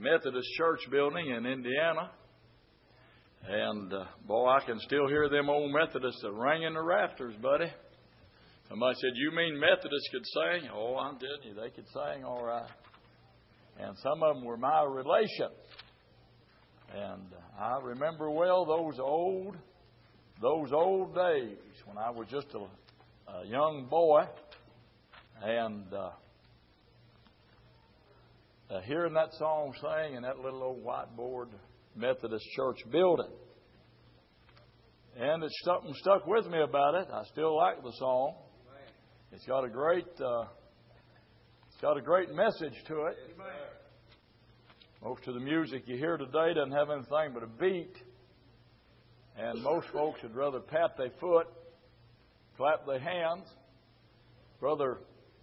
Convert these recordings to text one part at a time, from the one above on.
Methodist church building in Indiana. And, boy, I can still hear them old Methodists ringing the rafters, buddy. Somebody said, you mean Methodists could sing? Oh, I'm telling you, they could sing all right. And some of them were my relation. And I remember well those old days when I was just a young boy. And hearing that song sang in that little old whiteboard Methodist church building. And it's something stuck with me about it. I still like the song. It's got a great message to it. Most of the music you hear today doesn't have anything but a beat. And most folks would rather pat their foot, clap their hands. Brother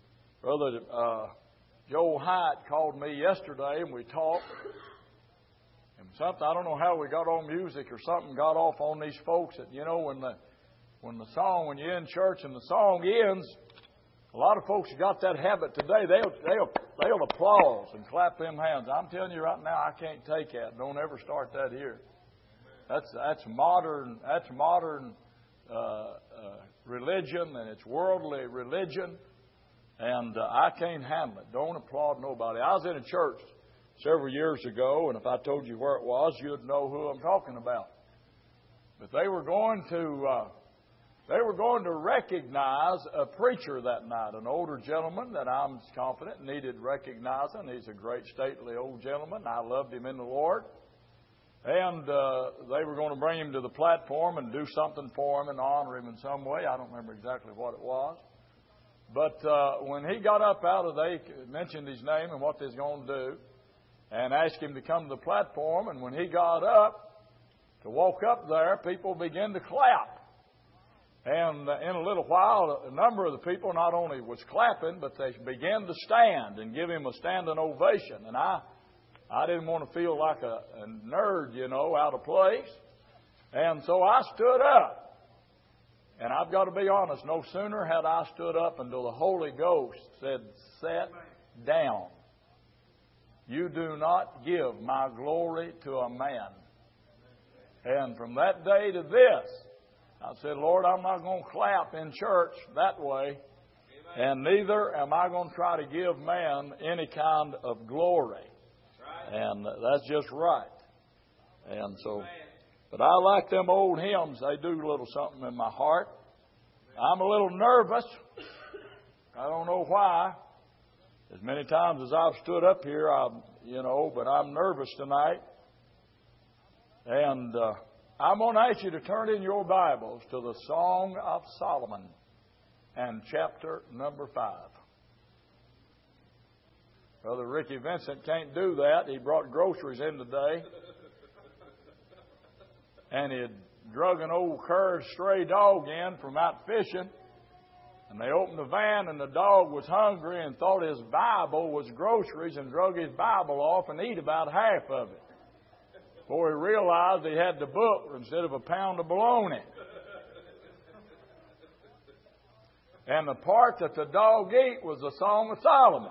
Joe Hyatt called me yesterday and we talked. And something, I don't know how we got on music or something got off on these folks that, you know, when you're in church and the song ends, a lot of folks have got that habit today. They'll applause and clap them hands. I'm telling you right now, I can't take that. Don't ever start that here. That's modern religion, and it's worldly religion, and I can't handle it. Don't applaud nobody. I was in a church several years ago, and if I told you where it was, you'd know who I'm talking about. But they were going to recognize a preacher that night, an older gentleman that I'm confident needed recognizing. He's a great, stately old gentleman. I loved him in the Lord. And they were going to bring him to the platform and do something for him and honor him in some way. I don't remember exactly what it was. But when he got up they mentioned his name and what they was going to do and asked him to come to the platform. And when he got up to walk up there, people began to clap. And in a little while, a number of the people not only was clapping, but they began to stand and give him a standing ovation. And I didn't want to feel like a nerd, you know, out of place. And so I stood up. And I've got to be honest, no sooner had I stood up until the Holy Ghost said, "Sit down. You do not give my glory to a man." And from that day to this, I said, Lord, I'm not going to clap in church that way. And neither am I going to try to give man any kind of glory. And that's just right. And so, but I like them old hymns. They do a little something in my heart. I'm a little nervous. I don't know why. As many times as I've stood up here, but I'm nervous tonight. And I'm going to ask you to turn in your Bibles to the Song of Solomon and chapter number 5. Brother Ricky Vincent can't do that. He brought groceries in today. And he had drug an old curved stray dog in from out fishing. And they opened the van and the dog was hungry and thought his Bible was groceries and drug his Bible off and ate about half of it. Before he realized he had the book instead of a pound of bologna. And the part that the dog ate was the Song of Solomon.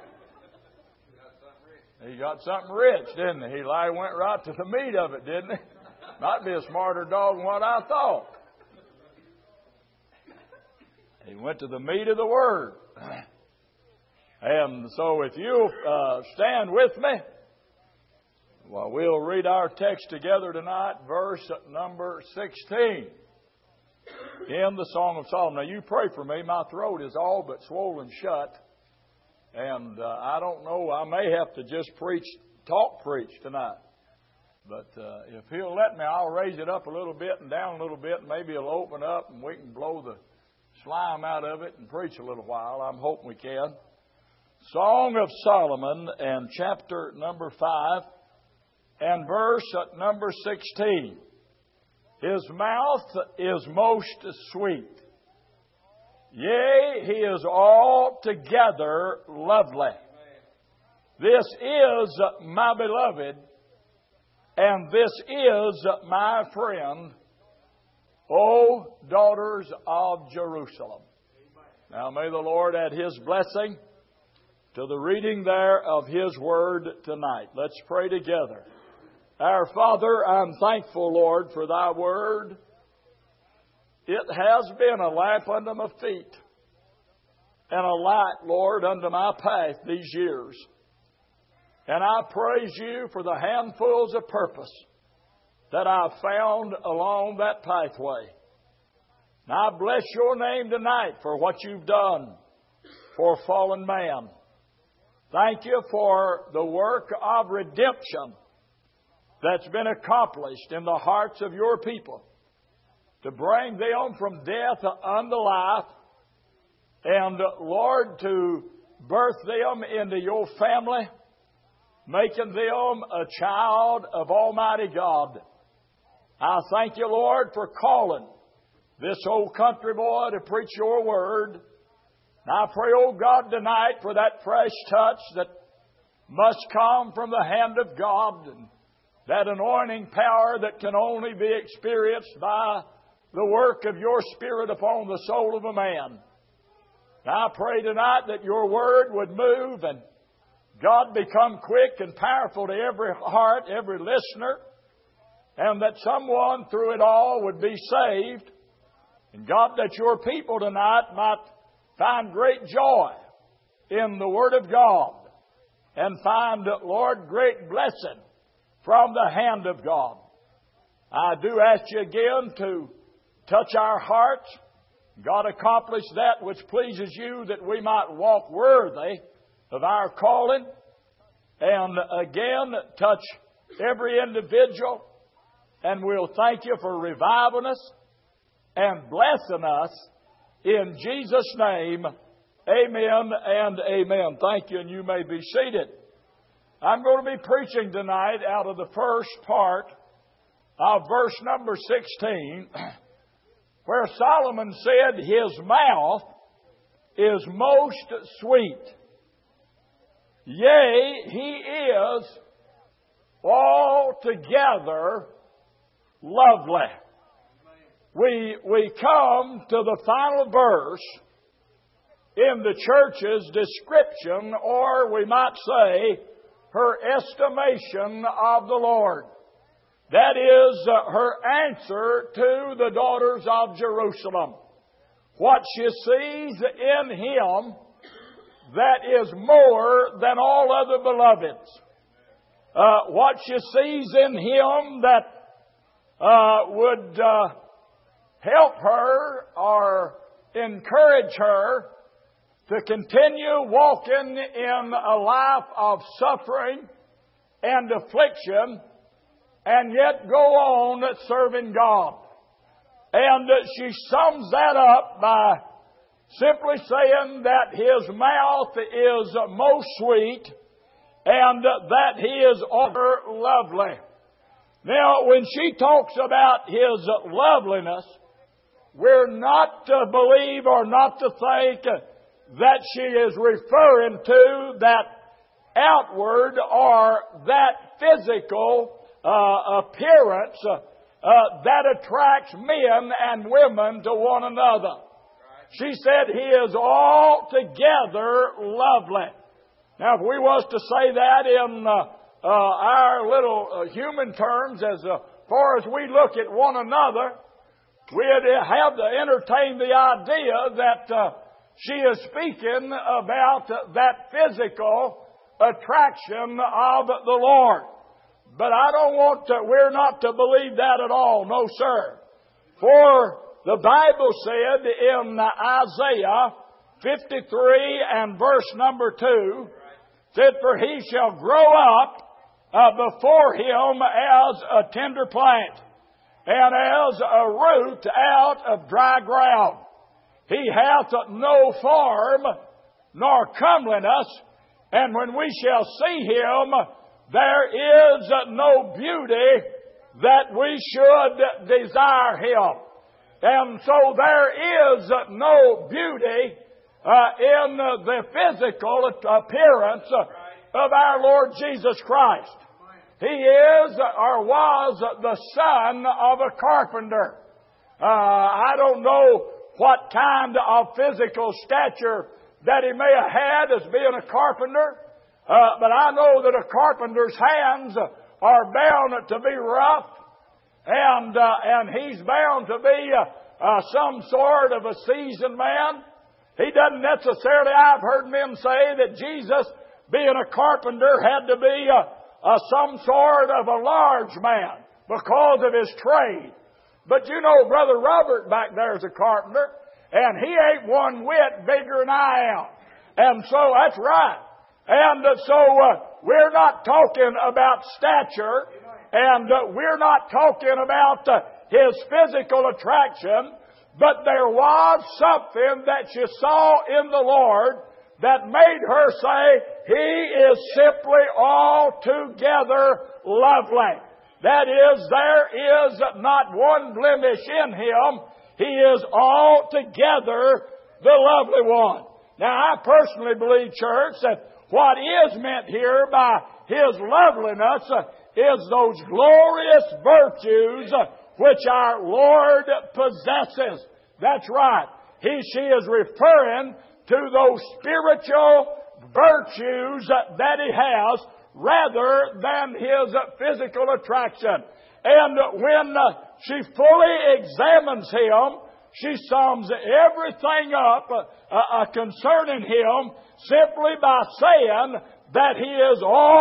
He got something rich, didn't he? He went right to the meat of it, didn't he? Might be a smarter dog than what I thought. He went to the meat of the Word. And so if you stand with me, well, we'll read our text together tonight, verse number 16 in the Song of Solomon. Now, you pray for me. My throat is all but swollen shut. And I don't know, I may have to just talk preach tonight. But if He'll let me, I'll raise it up a little bit and down a little bit. And maybe it'll open up and we can blow the slime out of it and preach a little while. I'm hoping we can. Song of Solomon and chapter number 5 and verse number 16. His mouth is most sweet. Yea, he is altogether lovely. This is my beloved, and this is my friend, O daughters of Jerusalem. Now may the Lord add His blessing to the reading there of His Word tonight. Let's pray together. Our Father, I'm thankful, Lord, for Thy Word. It has been a lamp unto my feet and a light, Lord, unto my path these years. And I praise You for the handfuls of purpose that I've found along that pathway. And I bless Your name tonight for what You've done for fallen man. Thank You for the work of redemption that's been accomplished in the hearts of Your people to bring them from death unto life and, Lord, to birth them into Your family, making them a child of Almighty God. I thank You, Lord, for calling this old country boy to preach Your Word. And I pray, oh God, tonight for that fresh touch that must come from the hand of God, and that anointing power that can only be experienced by the work of Your Spirit upon the soul of a man. And I pray tonight that Your Word would move and God become quick and powerful to every heart, every listener, and that someone through it all would be saved. And God, that Your people tonight might find great joy in the Word of God and find, Lord, great blessing from the hand of God. I do ask You again to touch our hearts. God, accomplish that which pleases You, that we might walk worthy of our calling. And again, touch every individual. And we'll thank You for reviving us and blessing us. In Jesus' name, amen and amen. Thank you, and you may be seated. I'm going to be preaching tonight out of the first part of verse number 16, where Solomon said, His mouth is most sweet. Yea, He is altogether lovely. We come to the final verse in the church's description, or we might say, her estimation of the Lord. That is her answer to the daughters of Jerusalem. What she sees in Him that is more than all other beloveds. What she sees in Him that would help her or encourage her to continue walking in a life of suffering and affliction, and yet go on serving God. And she sums that up by simply saying that His mouth is most sweet and that He is lovely. Now, when she talks about His loveliness, we're not to believe or not to think that she is referring to that outward or that physical appearance that attracts men and women to one another. She said He is altogether lovely. Now, if we was to say that in our little human terms, as far as we look at one another, we'd have to entertain the idea that she is speaking about that physical attraction of the Lord. But we're not to believe that at all. No, sir. For the Bible said in Isaiah 53 and verse number 2, said, For He shall grow up before Him as a tender plant, and as a root out of dry ground. He hath no form nor comeliness, and when we shall see Him, there is no beauty that we should desire Him. And so there is no beauty in the physical appearance of our Lord Jesus Christ. He is or was the son of a carpenter. I don't know what kind of physical stature that he may have had as being a carpenter. But I know that a carpenter's hands are bound to be rough, and he's bound to be some sort of a seasoned man. He doesn't necessarily, I've heard men say that Jesus, being a carpenter, had to be some sort of a large man because of his trade. But you know, Brother Robert back there is a carpenter, and he ain't one whit bigger than I am. And so that's right. And so we're not talking about stature, and we're not talking about his physical attraction, but there was something that she saw in the Lord that made her say, He is simply altogether lovely. That is, there is not one blemish in Him. He is altogether the lovely one. Now, I personally believe, church, that what is meant here by His loveliness is those glorious virtues which our Lord possesses. That's right. She is referring to those spiritual virtues that He has rather than His physical attraction. And when she fully examines Him, she sums everything up concerning Him simply by saying that He is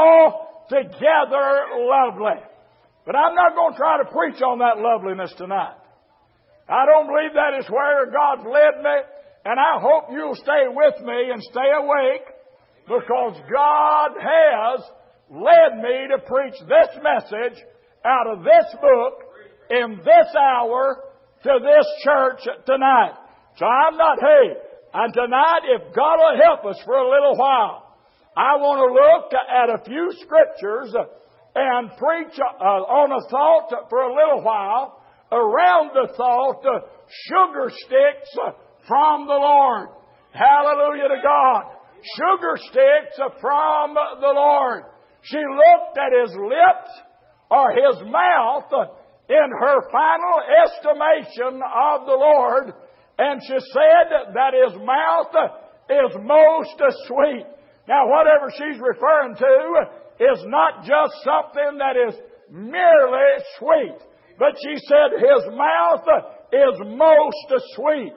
altogether lovely. But I'm not going to try to preach on that loveliness tonight. I don't believe that is where God's led me, and I hope you'll stay with me and stay awake, because God has led me to preach this message out of this book in this hour to this church tonight. So I'm not, and tonight, if God will help us for a little while, I want to look at a few scriptures and preach on a thought for a little while around the thought, sugar sticks from the Lord. Hallelujah to God. Sugar sticks from the Lord. She looked at His lips or His mouth in her final estimation of the Lord, and she said that His mouth is most sweet. Now, whatever she's referring to is not just something that is merely sweet, but she said His mouth is most sweet.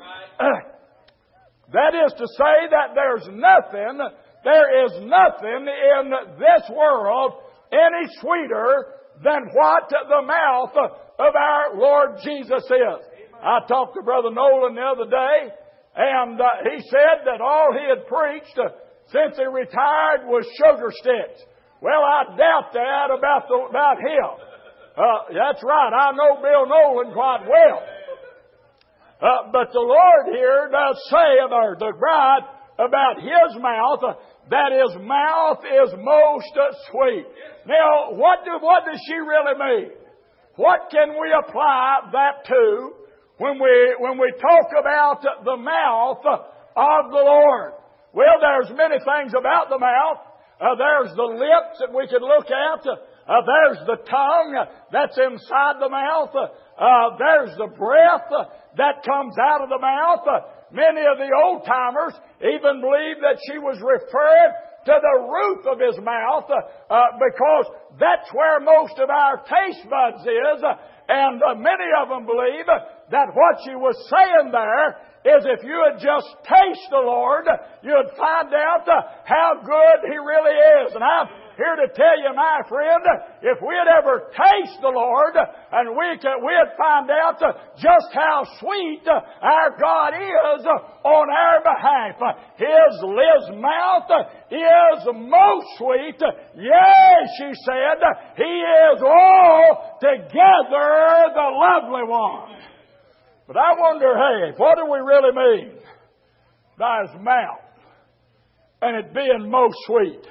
That is to say that there is nothing in this world any sweeter than what the mouth of our Lord Jesus is. I talked to Brother Nolan the other day, and he said that all he had preached since he retired was sugar sticks. Well, I doubt that about him. That's right. I know Bill Nolan quite well. But the Lord here does say about the bride, about His mouth, that His mouth is most sweet. Now, what does she really mean? What can we apply that to when we talk about the mouth of the Lord? Well, there's many things about the mouth. There's the lips that we could look at. There's the tongue that's inside the mouth. There's the breath that comes out of the mouth. Many of the old-timers even believe that she was referring to the roof of His mouth because that's where most of our taste buds is. And many of them believe that what she was saying there is if you would just taste the Lord, you'd find out how good He really is. And I'm here to tell you, my friend, if we'd ever taste the Lord, and we'd find out just how sweet our God is on our behalf. His mouth is most sweet. Yea, she said, He is altogether the lovely one. But I wonder, what do we really mean by His mouth and it being most sweet?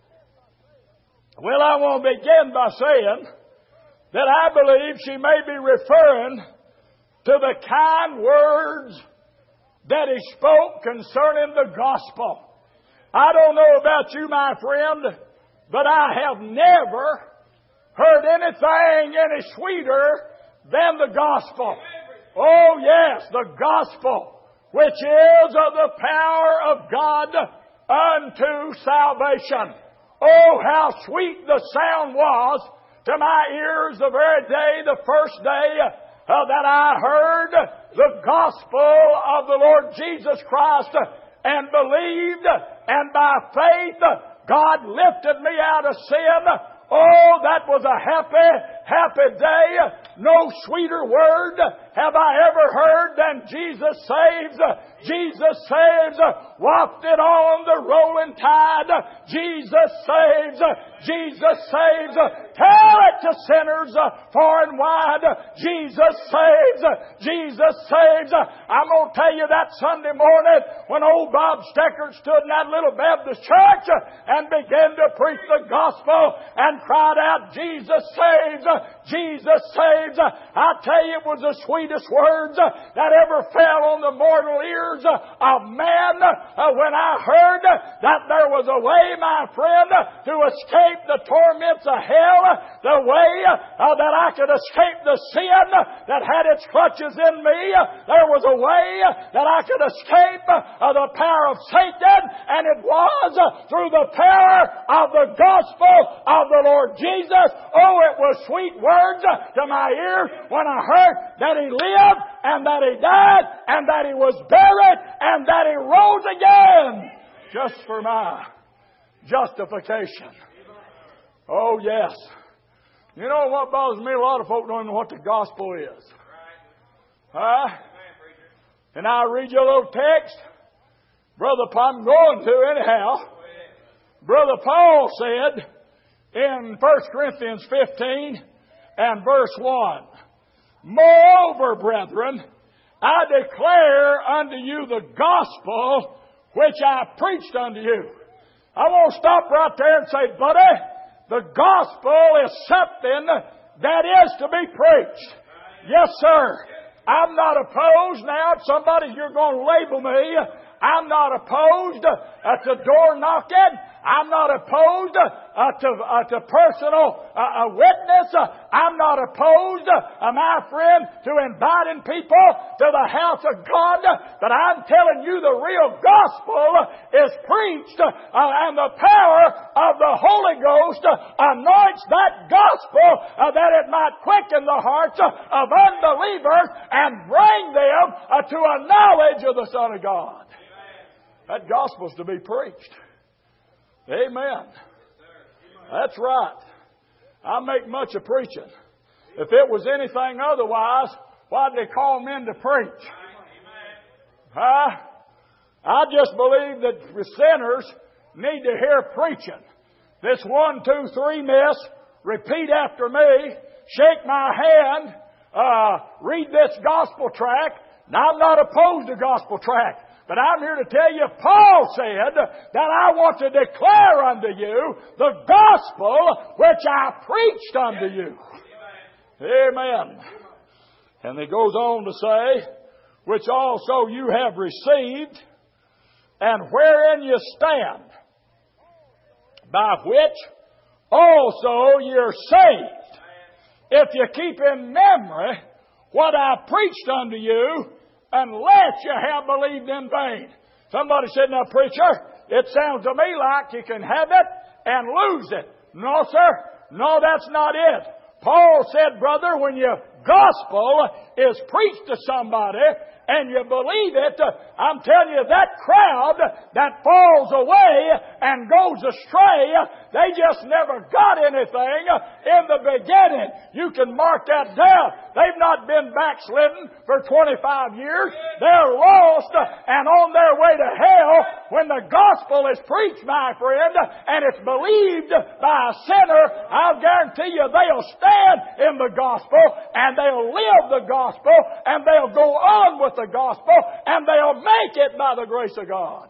Well, I want to begin by saying that I believe she may be referring to the kind words that He spoke concerning the gospel. I don't know about you, my friend, but I have never heard anything any sweeter than the gospel. Oh, yes, the gospel. which is of the power of God unto salvation. Oh, how sweet the sound was to my ears the very day, the first day that I heard the gospel of the Lord Jesus Christ and believed, and by faith God lifted me out of sin. Oh, that was a happy, happy day. No sweeter word have I ever heard than Jesus saves. Jesus saves. Wafted on the rolling tide. Jesus saves. Jesus saves. Tell it to sinners far and wide. Jesus saves. Jesus saves. I'm going to tell you that Sunday morning when old Bob Stecker stood in that little Baptist church and began to preach the gospel and cried out, Jesus saves. Jesus saves. I tell you, it was the sweetest words that ever fell on the mortal ears of man when I heard that there was a way, my friend, to escape the torments of hell, the way that I could escape the sin that had its clutches in me. There was a way that I could escape the power of Satan, and it was through the power of the gospel of the Lord Jesus. Oh, it was sweet words to my ears when I heard that He lived and that He died and that He was buried and that He rose again just for my justification. Oh, yes. You know what bothers me? A lot of folk don't even know what the gospel is. And I read you a little text. Brother Paul, I'm going to anyhow. Brother Paul said in 1 Corinthians 15 and verse 1, Moreover, brethren, I declare unto you the gospel which I preached unto you. I want to stop right there and say, buddy, the gospel is something that is to be preached. Yes, sir. I'm not opposed now. If somebody, you're going to label me, I'm not opposed to door knocking. I'm not opposed to personal witness. I'm not opposed, my friend, to inviting people to the house of God. But I'm telling you the real gospel is preached, and the power of the Holy Ghost anoints that gospel that it might quicken the hearts of unbelievers and bring them to a knowledge of the Son of God. That gospel's to be preached. Amen. That's right. I make much of preaching. If it was anything otherwise, why'd they call men to preach? I just believe that sinners need to hear preaching. This 1, 2, 3 miss, repeat after me, shake my hand, read this gospel tract. Now, I'm not opposed to gospel tract. But I'm here to tell you, Paul said that I want to declare unto you the gospel which I preached unto you. Amen. And he goes on to say, which also you have received, and wherein you stand, by which also you're saved, if you keep in memory what I preached unto you, unless you have believed in vain. Somebody said, now preacher, it sounds to me like you can have it and lose it. No, sir. No, that's not it. Paul said, brother, when your gospel is preached to somebody and you believe it, I'm telling you, that crowd that falls away and goes astray, they just never got anything in the beginning. You can mark that down. They've not been backslidden for 25 years. They're lost and on their way to hell when the gospel is preached, my friend, and it's believed by a sinner. I'll guarantee you they'll stand in the gospel and they'll live the gospel and they'll go on with the gospel and they'll make it by the grace of God.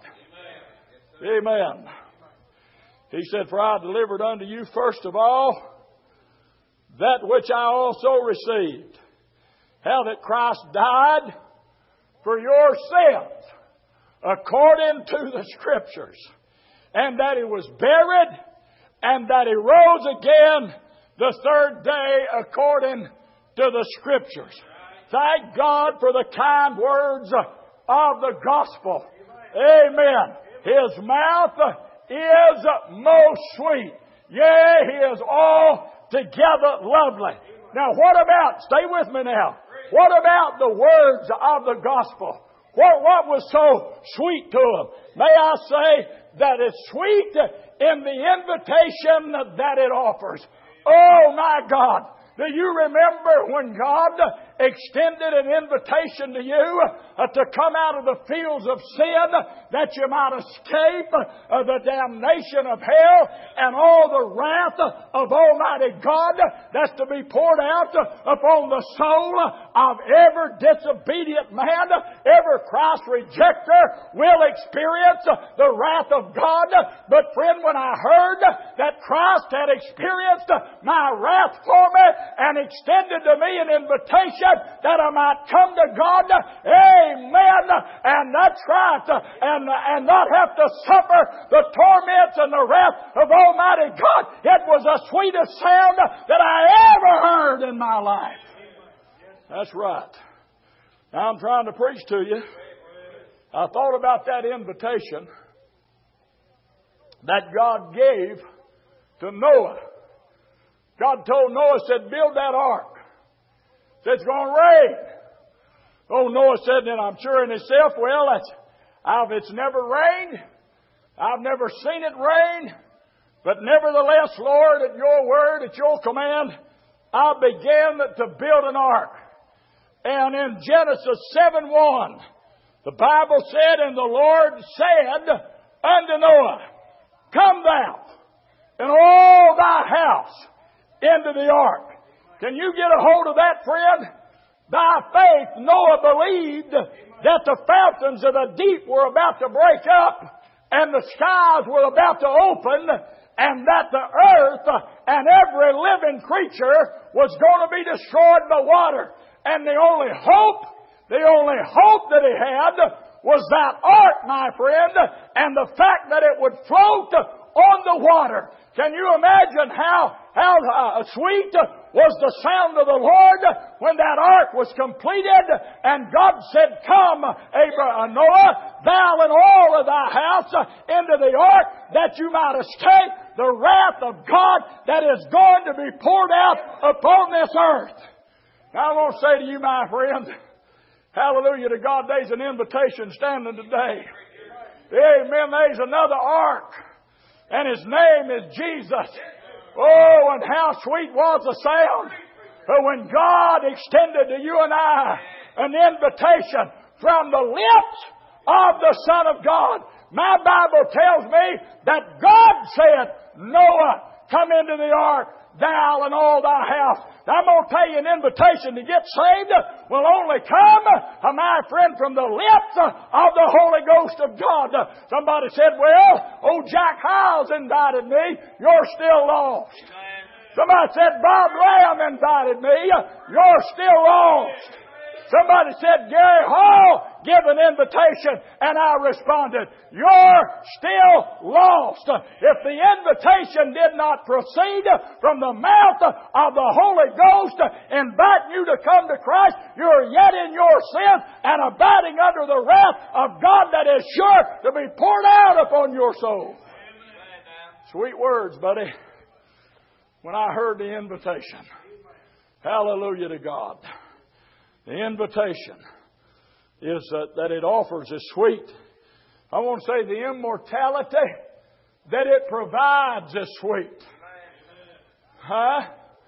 Amen. He said, for I delivered unto you first of all that which I also received, how that Christ died for your sins according to the Scriptures, and that He was buried, and that He rose again the third day according to the Scriptures. Thank God for the kind words of the gospel. Amen. His mouth is most sweet. Yea, He is altogether lovely. Now what about, stay with me now, what about the words of the gospel? What was so sweet to Him? May I say that it's sweet in the invitation that it offers. Oh my God! Do you remember when God extended an invitation to you to come out of the fields of sin that you might escape the damnation of hell and all the wrath of Almighty God that's to be poured out upon the soul of every disobedient man? Every Christ rejecter will experience the wrath of God. But friend, when I heard that Christ had experienced my wrath for me and extended to me an invitation that I might come to God, amen, and that's right, and not have to suffer the torments and the wrath of Almighty God. It was the sweetest sound that I ever heard in my life. That's right. Now I'm trying to preach to you. I thought about that invitation that God gave to Noah. God told Noah, said, build that ark. Said, it's going to rain. Oh, Noah said, then I'm sure in himself, well, it's never rained. I've never seen it rain. But nevertheless, Lord, at your word, at your command, I began to build an ark. And in Genesis 7:1, the Bible said, and the Lord said unto Noah, come thou and all thy house into the ark. Can you get a hold of that, friend? By faith, Noah believed that the fountains of the deep were about to break up and the skies were about to open and that the earth and every living creature was going to be destroyed by water. And the only hope that he had was that ark, my friend, and the fact that it would float on the water. Can you imagine how sweet was the sound of the Lord when that ark was completed and God said, come, Noah, thou and all of thy house into the ark that you might escape the wrath of God that is going to be poured out upon this earth. Now I want to say to you, my friend, hallelujah to God, there's an invitation standing today. Amen. There's another ark. And His name is Jesus. Oh, and how sweet was the sound when God extended to you and I an invitation from the lips of the Son of God. My Bible tells me that God said, Noah, come into the ark, thou and all thy house. Now, I'm going to tell you an invitation to get saved will only come, my friend, from the lips of the Holy Ghost of God. Somebody said, well, old Jack Hiles invited me. You're still lost. Somebody said, Bob Lamb invited me. You're still lost. Somebody said, Gary Hall give an invitation, and I responded, you're still lost. If the invitation did not proceed from the mouth of the Holy Ghost inviting you to come to Christ, you're yet in your sin and abiding under the wrath of God that is sure to be poured out upon your soul. Sweet words, buddy. When I heard the invitation, hallelujah to God. The invitation is that it offers is sweet. I want to say the immortality that it provides is sweet. Huh?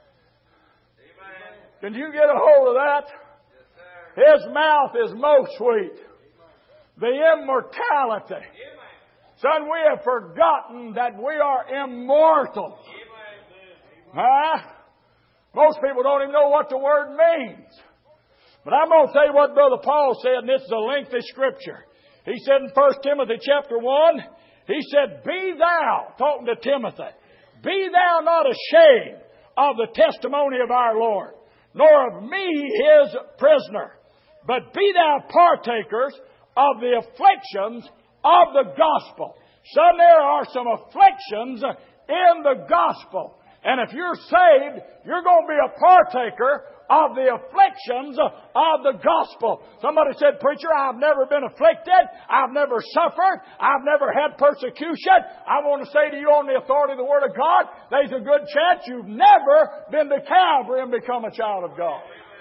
Can you get a hold of that? His mouth is most sweet. The immortality. Son, we have forgotten that we are immortal. Huh? Most people don't even know what the word means. But I'm going to tell you what Brother Paul said, and this is a lengthy scripture. He said in 1 Timothy chapter 1, he said, be thou, talking to Timothy, be thou not ashamed of the testimony of our Lord, nor of me his prisoner, but be thou partakers of the afflictions of the gospel. Son, there are some afflictions in the gospel. And if you're saved, you're going to be a partaker of the afflictions of the gospel. Somebody said, preacher, I've never been afflicted. I've never suffered. I've never had persecution. I want to say to you on the authority of the Word of God, there's a good chance you've never been to Calvary and become a child of God.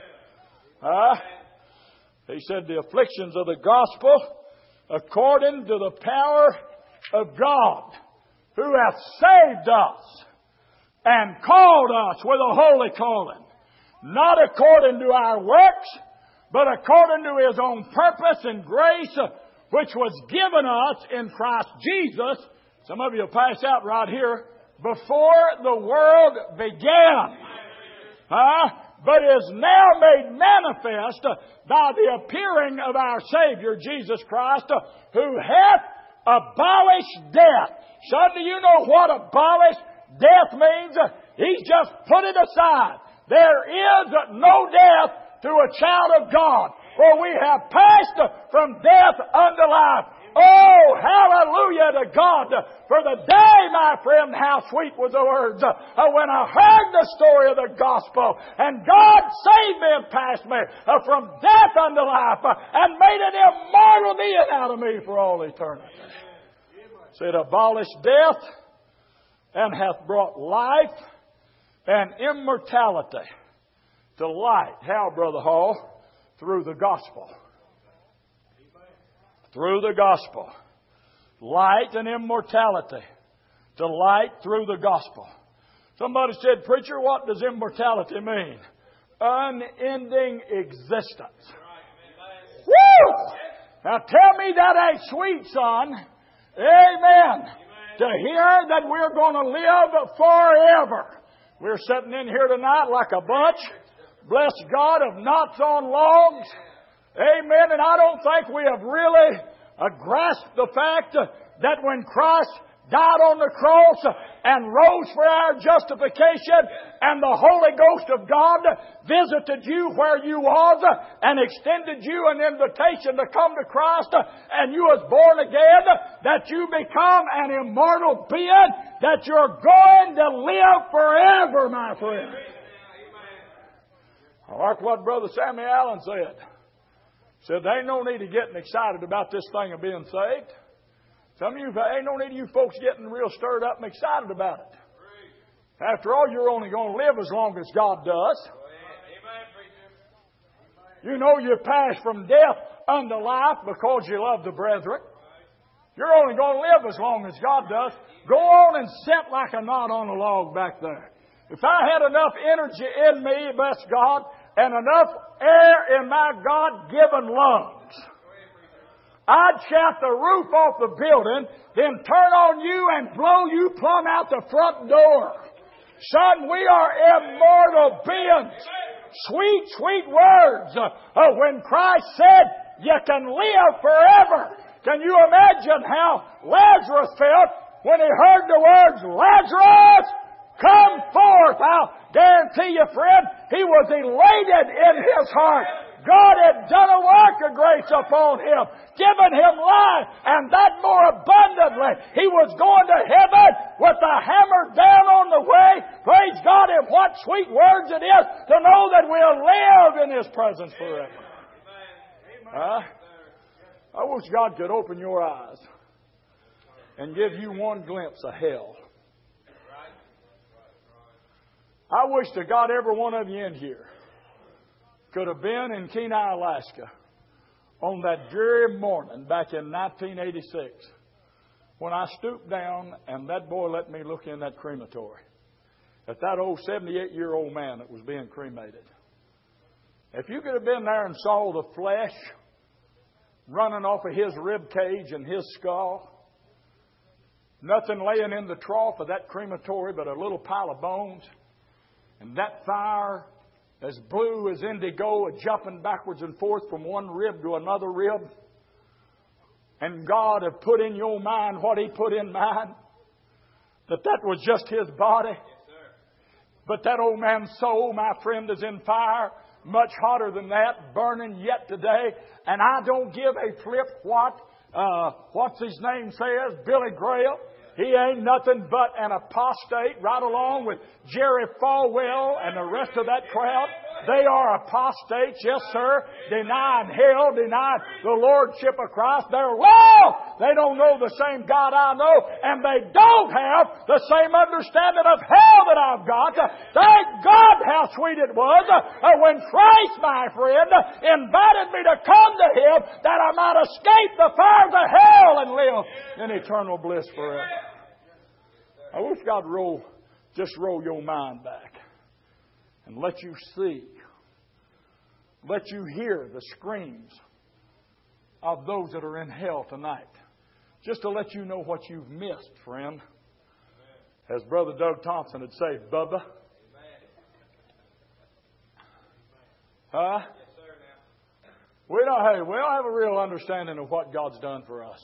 He said, the afflictions of the gospel according to the power of God, who hath saved us and called us with a holy calling, not according to our works, but according to His own purpose and grace, which was given us in Christ Jesus. Some of you will pass out right here. Before the world began. But is now made manifest by the appearing of our Savior, Jesus Christ, who hath abolished death. Son, do you know what abolished death means? He's just put it aside. There is no death to a child of God, for we have passed from death unto life. Oh, hallelujah to God for the day, my friend, how sweet was the words when I heard the story of the gospel and God saved me and passed me from death unto life and made an immortal being out of me for all eternity. So it abolished death and hath brought life and immortality to light. How, Brother Hall? Through the gospel. Through the gospel. Light and immortality to light through the gospel. Somebody said, preacher, what does immortality mean? Unending existence. Woo! Now tell me that ain't sweet, son. Amen. To hear that we're going to live forever. We're sitting in here tonight like a bunch, bless God, of knots on logs. Amen. And I don't think we have really grasped the fact that when Christ died on the cross and rose for our justification, and the Holy Ghost of God visited you where you was and extended you an invitation to come to Christ, and you was born again, that you become an immortal being, that you're going to live forever, my friend. I like what Brother Sammy Allen said. Said, there ain't no need of getting excited about this thing of being saved. Some of you, ain't no need of you folks getting real stirred up and excited about it. After all, you're only going to live as long as God does. You know you pass from death unto life because you love the brethren. You're only going to live as long as God does. Go on and sit like a knot on a log back there. If I had enough energy in me, bless God, and enough air in my God-given lungs, I'd shout the roof off the building, then turn on you and blow you plumb out the front door. Son, we are immortal beings. Sweet, sweet words. When Christ said, you can live forever. Can you imagine how Lazarus felt when he heard the words, Lazarus, come forth? I'll guarantee you, friend, he was elated in his heart. God had done a work of grace upon him, given him life, and that more abundantly. He was going to heaven with the hammer down on the way. Praise God, and what sweet words it is to know that we'll live in His presence forever. I wish God could open your eyes and give you one glimpse of hell. I wish to God every one of you in here could have been in Kenai, Alaska on that dreary morning back in 1986 when I stooped down and that boy let me look in that crematory at that old 78-year-old man that was being cremated. If you could have been there and saw the flesh running off of his rib cage and his skull, nothing laying in the trough of that crematory but a little pile of bones, and that fire as blue as indigo, jumping backwards and forth from one rib to another rib. And God had put in your mind what He put in mine. That was just His body. Yes, but that old man's soul, my friend, is in fire. Much hotter than that, burning yet today. And I don't give a flip what's his name says, Billy Graham. He ain't nothing but an apostate right along with Jerry Falwell and the rest of that crowd. They are apostates, yes sir, denying hell, denying the Lordship of Christ. They're lost. They don't know the same God I know, and they don't have the same understanding of hell that I've got. Thank God how sweet it was when Christ, my friend, invited me to come to Him that I might escape the fires of hell and live in eternal bliss forever. I wish God just roll your mind back and let you see, let you hear the screams of those that are in hell tonight. Just to let you know what you've missed, friend. As Brother Doug Thompson would say, Bubba. Huh? We don't have a real understanding of what God's done for us.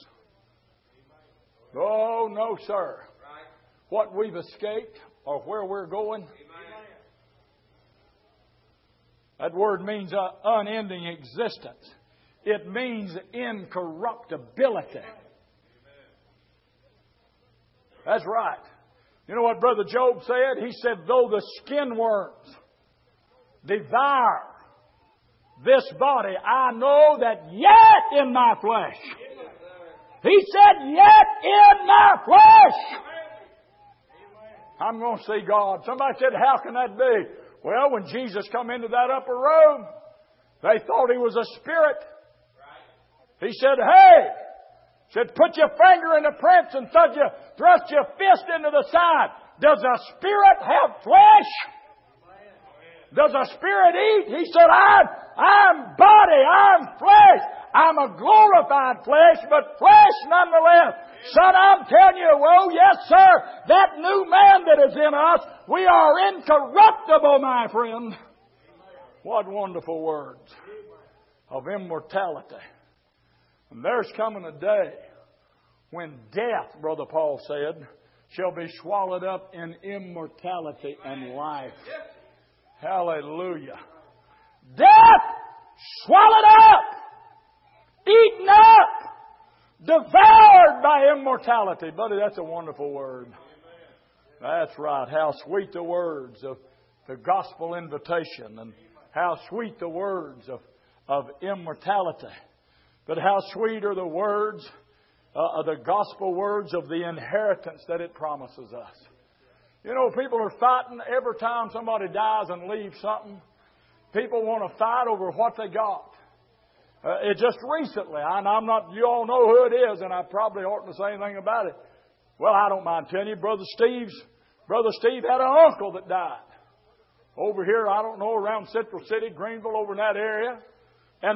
Oh, no, sir. What we've escaped or where we're going. That word means unending existence. It means incorruptibility. That's right. You know what Brother Job said? He said, though the skin worms devour this body, I know that yet in my flesh. He said, yet in my flesh. I'm going to see God. Somebody said, how can that be? Well, when Jesus come into that upper room, they thought He was a spirit. He said, hey, put your finger in the prints and thrust your fist into the side. Does a spirit have flesh? Does a spirit eat? He said, I'm body, I'm flesh. I'm a glorified flesh, but flesh nonetheless. Son, I'm telling you, well, yes, sir, that new man that is in us, we are incorruptible, my friend. What wonderful words of immortality. And there's coming a day when death, Brother Paul said, shall be swallowed up in immortality and life. Hallelujah. Death swallowed up, eaten up, devoured by immortality. Buddy, that's a wonderful word. That's right. How sweet the words of the gospel invitation, and how sweet the words of immortality. But how sweet are the words, the gospel words of the inheritance that it promises us. You know, people are fighting every time somebody dies and leaves something. People want to fight over what they got. It just recently, you all know who it is, and I probably oughtn't to say anything about it. Well, I don't mind telling you, Brother Steve had an uncle that died. Over here, I don't know, around Central City, Greenville, over in that area. And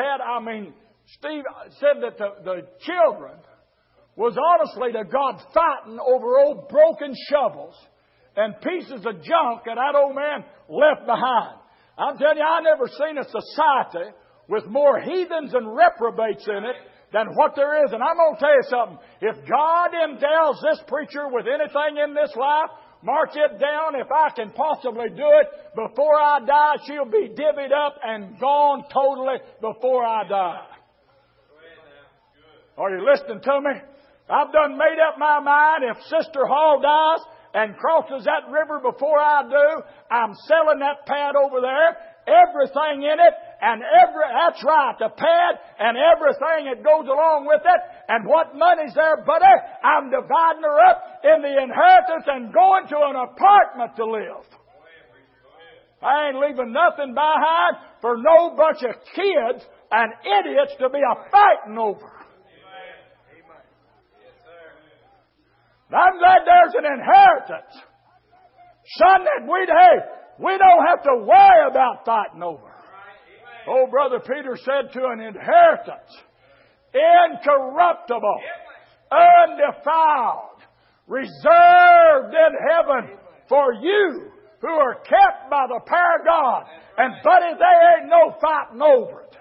Steve said that the children was honestly to God fighting over old broken shovels and pieces of junk that old man left behind. I'm telling you, I never seen a society with more heathens and reprobates in it than what there is. And I'm going to tell you something. If God endows this preacher with anything in this life, mark it down. If I can possibly do it before I die, she'll be divvied up and gone totally before I die. Are you listening to me? I've done made up my mind. If Sister Hall dies and crosses that river before I do, I'm selling that pad over there, everything in it, and that's right, the pad and everything that goes along with it, and what money's there, buddy, I'm dividing her up in the inheritance and going to an apartment to live. I ain't leaving nothing behind for no bunch of kids and idiots to be fighting over. I'm glad there's an inheritance. Son, that we don't have to worry about fighting over. Oh, Brother Peter said to an inheritance, incorruptible, undefiled, reserved in heaven for you who are kept by the power of God. And buddy, there ain't no fighting over it.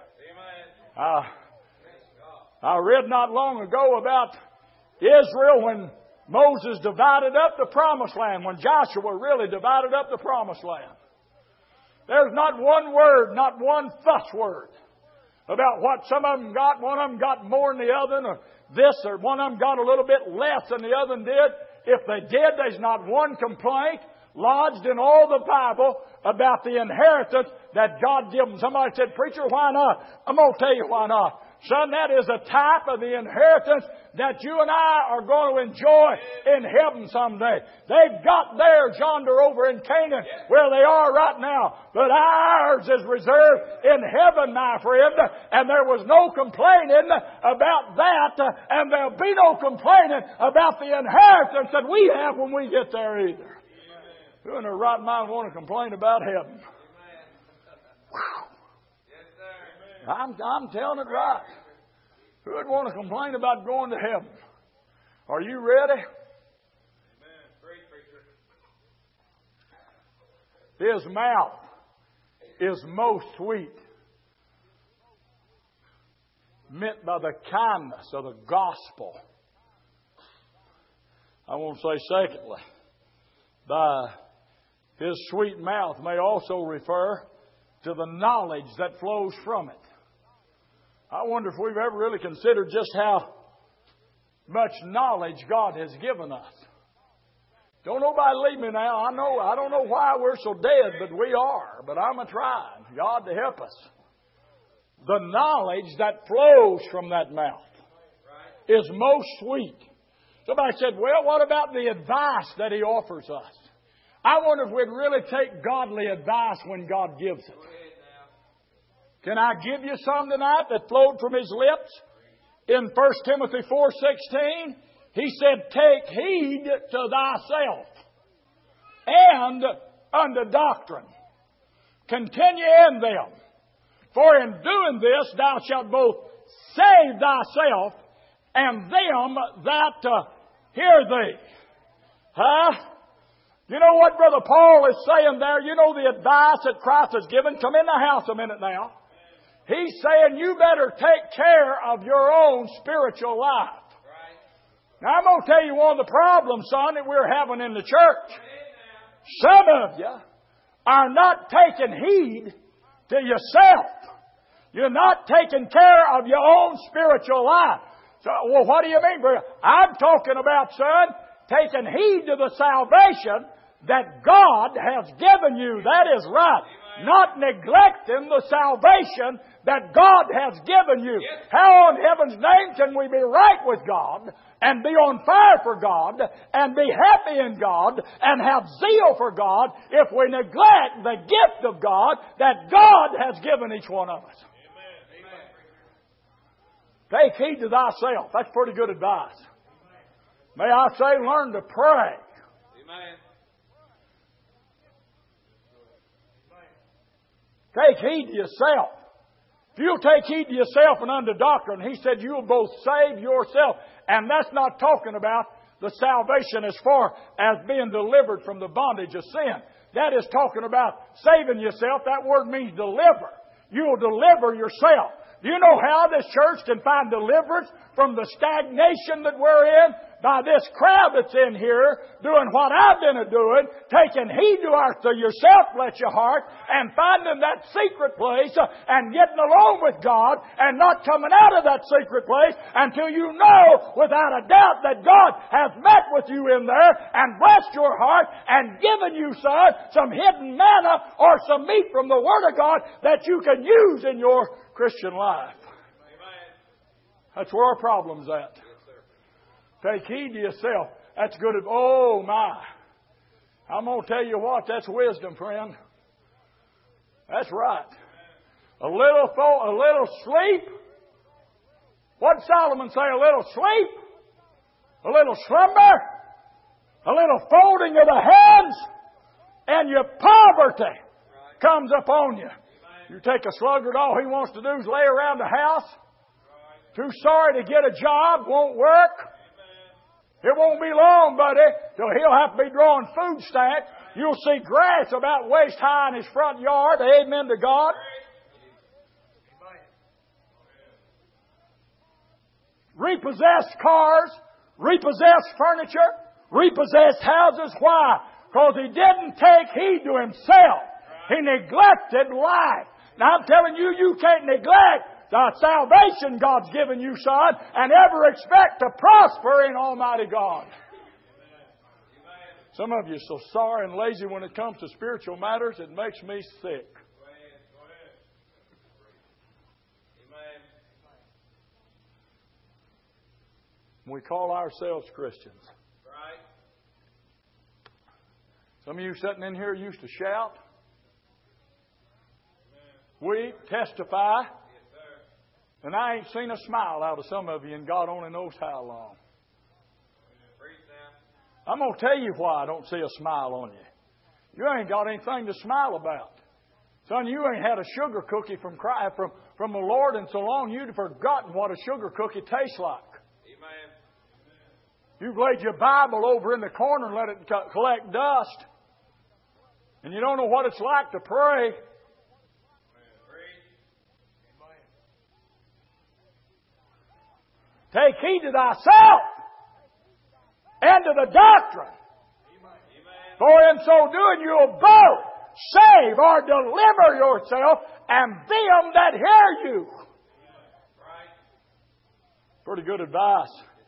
I read not long ago about Israel when Moses divided up the promised land, when Joshua really divided up the promised land. There's not one word, not one fuss word about what some of them got. One of them got more than the other, or this, or one of them got a little bit less than the other did. If they did, there's not one complaint. lodged in all the Bible about the inheritance that God gives them. Somebody said, "Preacher, why not?" I'm going to tell you why not. Son, that is a type of the inheritance that you and I are going to enjoy in heaven someday. They've got theirs yonder over in Canaan where they are right now. But ours is reserved in heaven, my friend. And there was no complaining about that. And there'll be no complaining about the inheritance that we have when we get there either. Who in their right mind want to complain about heaven? I'm telling it right. Who would want to complain about going to heaven? Are you ready? His mouth is most sweet, meant by the kindness of the gospel. I want to say secondly, by his sweet mouth may also refer to the knowledge that flows from it. I wonder if we've ever really considered just how much knowledge God has given us. Don't nobody leave me now. I don't know why we're so dead, but we are. But I'm a-trying, God, to help us. The knowledge that flows from that mouth is most sweet. Somebody said, "Well, what about the advice that He offers us?" I wonder if we'd really take godly advice when God gives it. Can I give you some tonight that flowed from His lips? In 1 Timothy 4:16, he said, "Take heed to thyself and unto doctrine. Continue in them. For in doing this thou shalt both save thyself and them that hear thee." You know what Brother Paul is saying there? You know the advice that Christ has given? Come in the house a minute now. He's saying you better take care of your own spiritual life. Now, I'm going to tell you one of the problems, son, that we're having in the church. Some of you are not taking heed to yourself. You're not taking care of your own spiritual life. So, well, what do you mean, brother? I'm talking about, son, taking heed to the salvation that God has given you. That is right. Not neglecting the salvation that God has given you. How in heaven's name can we be right with God and be on fire for God and be happy in God and have zeal for God if we neglect the gift of God that God has given each one of us? Take heed to thyself. That's pretty good advice. May I say, learn to pray. Amen. Take heed to yourself. If you'll take heed to yourself and unto doctrine, he said you'll both save yourself. And that's not talking about the salvation as far as being delivered from the bondage of sin. That is talking about saving yourself. That word means deliver. You'll deliver yourself. Do you know how this church can find deliverance from the stagnation that we're in? By this crowd that's in here doing what I've been doing, taking heed to yourself, bless your heart, and finding that secret place and getting alone with God and not coming out of that secret place until you know without a doubt that God has met with you in there and blessed your heart and given you, son, some hidden manna or some meat from the Word of God that you can use in your Christian life. That's where our problem's at. Take heed to yourself. That's good. Oh my. I'm going to tell you what, that's wisdom, friend. That's right. A little sleep. What did Solomon say? A little sleep? A little slumber? A little folding of the hands? And your poverty comes upon you. You take a sluggard, all he wants to do is lay around the house. Too sorry to get a job, won't work. It won't be long, buddy, till he'll have to be drawing food stamps. You'll see grass about waist high in his front yard. Amen to God. Repossessed cars, repossessed furniture, repossessed houses. Why? Because he didn't take heed to himself. He neglected life. Now I'm telling you, you can't neglect the salvation God's given you, son, and ever expect to prosper in Almighty God. Some of you are so sorry and lazy when it comes to spiritual matters, it makes me sick. We call ourselves Christians. Some of you sitting in here used to shout, weep, testify, and I ain't seen a smile out of some of you, and God only knows how long. I'm going to tell you why I don't see a smile on you. You ain't got anything to smile about. Son, you ain't had a sugar cookie from the Lord in so long you'd forgotten what a sugar cookie tastes like. Amen. You've laid your Bible over in the corner and let it collect dust. And you don't know what it's like to pray. Take heed to thyself and to the doctrine. For in so doing you'll both save or deliver yourself and them that hear you. Pretty good advice.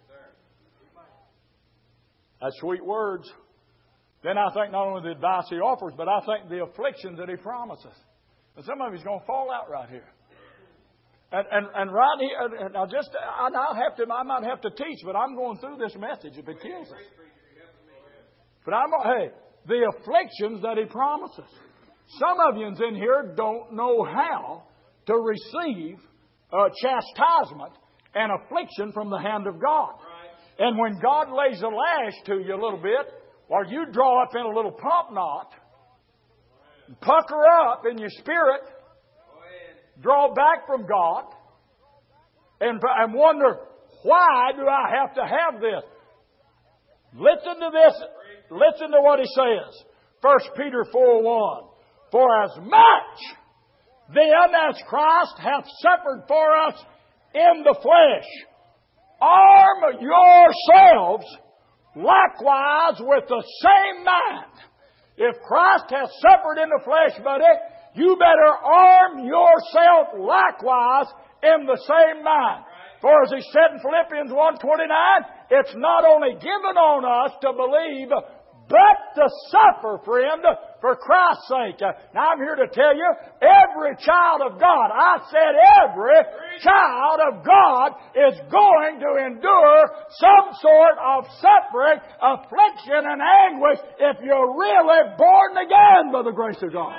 That's sweet words. Then I think not only the advice He offers, but I think the afflictions that He promises. And some of you's going to fall out right here. And right here, I might have to teach, but I'm going through this message if it kills us. But the afflictions that He promises. Some of you in here don't know how to receive chastisement and affliction from the hand of God. And when God lays a lash to you a little bit, or you draw up in a little pump knot, pucker up in your spirit, draw back from God, and wonder, why do I have to have this? Listen to this. Listen to what he says. 1 Peter 4:1. For as much then as Christ hath suffered for us in the flesh, arm yourselves likewise with the same mind. If Christ hath suffered in the flesh, buddy, you better arm yourself likewise in the same mind. For as he said in Philippians 1:29, it's not only given on us to believe, but to suffer, friend, for Christ's sake. Now I'm here to tell you, every child of God, I said every child of God is going to endure some sort of suffering, affliction, and anguish if you're really born again by the grace of God.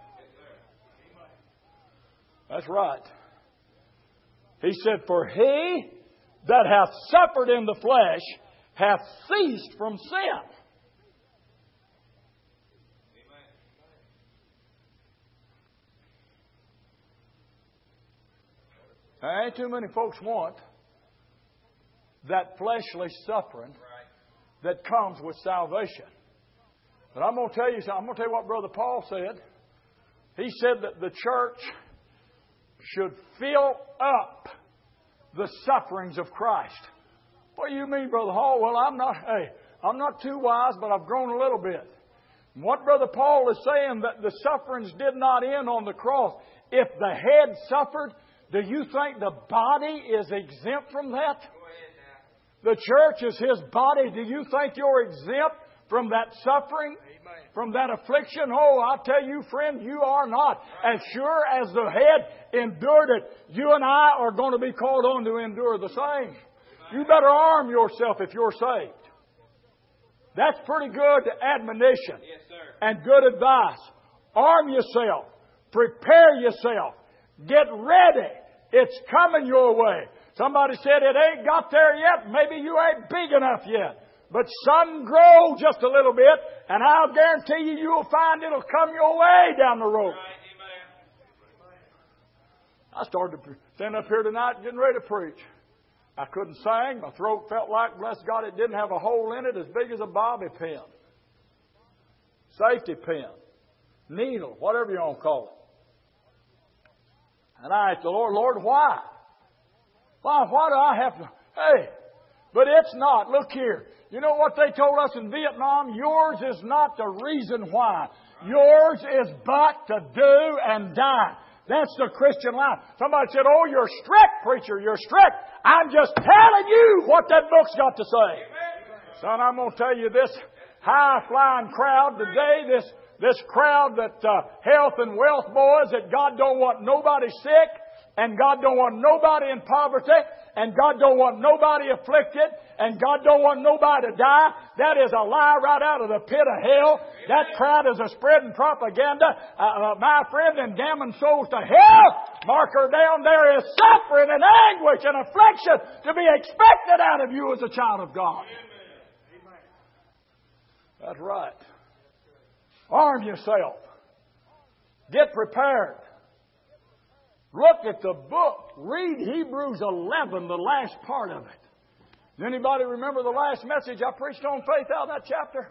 That's right. He said, for he that hath suffered in the flesh hath ceased from sin. There ain't too many folks want that fleshly suffering that comes with salvation. But I'm going to tell you something. I'm going to tell you what Brother Paul said. He said that the church should fill up the sufferings of Christ. What do you mean, Brother Hall? Well, I'm not too wise, but I've grown a little bit. And what Brother Paul is saying, that the sufferings did not end on the cross. If the head suffered, do you think the body is exempt from that? The church is His body. Do you think you're exempt from that suffering? Amen. From that affliction? Oh, I tell you, friend, you are not. As sure as the head endured it, you and I are going to be called on to endure the same. You better arm yourself if you're saved. That's pretty good admonition. Yes, sir. And good advice. Arm yourself. Prepare yourself. Get ready. It's coming your way. Somebody said it ain't got there yet. Maybe you ain't big enough yet. But son, grow just a little bit, and I'll guarantee you'll find it'll come your way down the road. I started to stand up here tonight getting ready to preach. I couldn't sing. My throat felt like, bless God, it didn't have a hole in it as big as a bobby pin. Safety pin. Needle, whatever you want to call it. And I asked the Lord, why? Why do I have to? Hey, but it's not. Look here. You know what they told us in Vietnam? Yours is not the reason why. Yours is but to do and die. That's the Christian life. Somebody said, oh, you're strict, preacher. You're strict. I'm just telling you what that book's got to say. Son, I'm going to tell you this. high-flying crowd today, this crowd that health and wealth boys, that God don't want nobody sick, and God don't want nobody in poverty, and God don't want nobody afflicted, and God don't want nobody to die. That is a lie right out of the pit of hell. That crowd is a spreading propaganda. My friend, and damning souls to hell. Mark her down. There is suffering and anguish and affliction to be expected out of you as a child of God. That's right. Arm yourself. Get prepared. Look at the book. Read Hebrews 11, the last part of it. Does anybody remember the last message I preached on faith out of that chapter?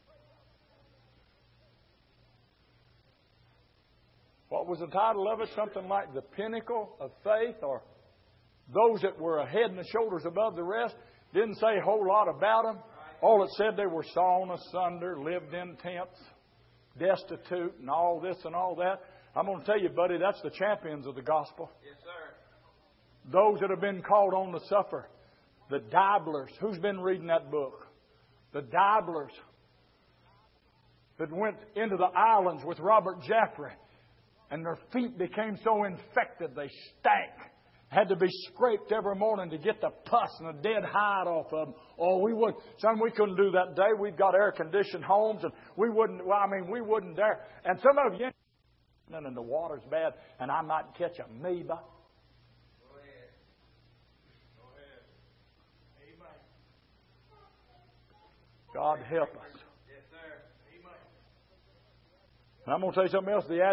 What was the title of it? Something like The Pinnacle of Faith, or those that were a head and shoulders above the rest. Didn't say a whole lot about them. All it said, they were sawn asunder, lived in tents, destitute, and all this and all that. I'm going to tell you, buddy, that's the champions of the gospel. Yes, sir. Those that have been called on to suffer. The dabblers. Who's been reading that book? The dabblers that went into the islands with Robert Jeffrey, and their feet became so infected they stank. Had to be scraped every morning to get the pus and the dead hide off of them. Oh, we couldn't do that day. We've got air-conditioned homes, and we wouldn't dare. And some of you, and the water's bad, and I might catch amoeba. God help us. Yes, sir. And I'm going to tell you something else. The